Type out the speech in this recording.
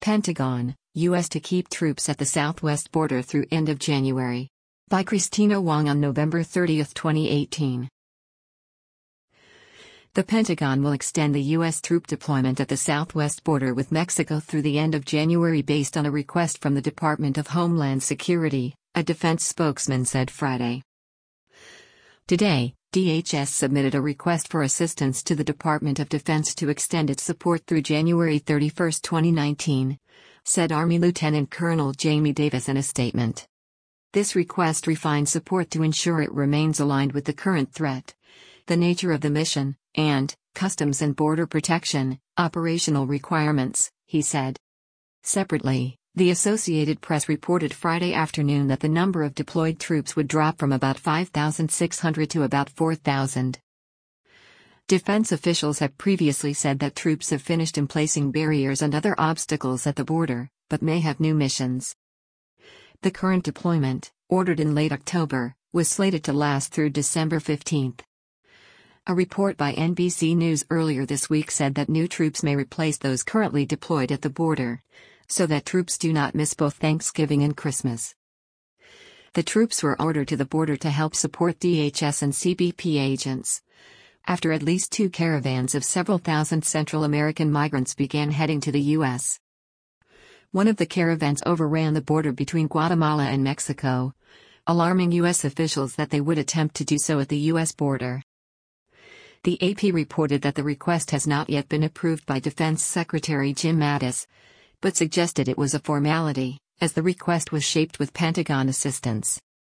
Pentagon, U.S. to keep troops at the southwest border through end of January. By Christina Wong on November 30, 2018. The Pentagon will extend the U.S. troop deployment at the southwest border with Mexico through the end of January based on a request from the Department of Homeland Security, a defense spokesman said Friday. Today, DHS submitted a request for assistance to the Department of Defense to extend its support through January 31, 2019, said Army Lieutenant Colonel Jamie Davis in a statement. This request refines support to ensure it remains aligned with the current threat, the nature of the mission, and Customs and Border Protection operational requirements, he said. Separately, the Associated Press reported Friday afternoon that the number of deployed troops would drop from about 5,600 to about 4,000. Defense officials have previously said that troops have finished in placing barriers and other obstacles at the border, but may have new missions. The current deployment, ordered in late October, was slated to last through December 15. A report by NBC News earlier this week said that new troops may replace those currently deployed at the border, so that troops do not miss both Thanksgiving and Christmas. The troops were ordered to the border to help support DHS and CBP agents, after at least 2 caravans of several thousand Central American migrants began heading to the U.S. One of the caravans overran the border between Guatemala and Mexico, alarming U.S. officials that they would attempt to do so at the U.S. border. The AP reported that the request has not yet been approved by Defense Secretary Jim Mattis, but suggested it was a formality, as the request was shaped with Pentagon assistance.